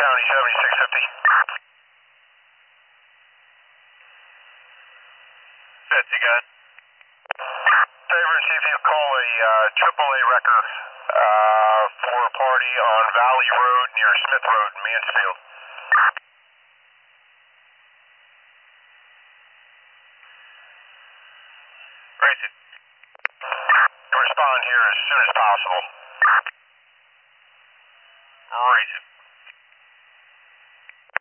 County 7650. Feds, you got it? Favor, see if you call a AAA wrecker for a party on Valley Road near Smith Road in Mansfield. Racing. Respond here as soon as possible. Racing.